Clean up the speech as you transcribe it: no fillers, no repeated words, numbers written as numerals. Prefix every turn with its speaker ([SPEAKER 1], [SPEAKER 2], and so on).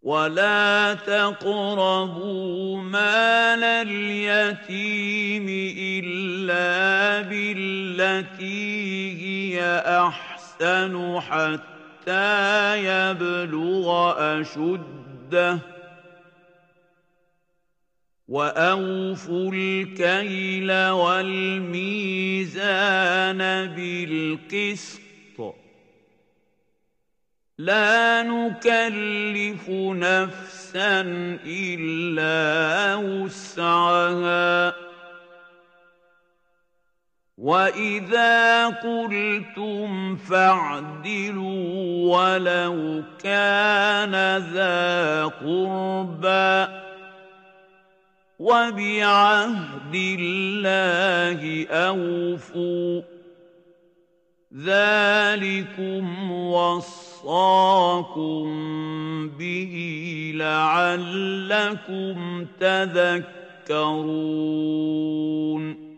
[SPEAKER 1] ولا تقربوا مال اليتيم إلا بالتي هي أحسن حتى يبلغ أشده وأوفوا الكيل والميزان بالقسط لا نكلف نفسا إلا وسعها وإذا قلتم فاعدلوا ولو كان ذا قربى وبعهد الله أوفوا ذلكم وصاكم به لعلكم تذكرون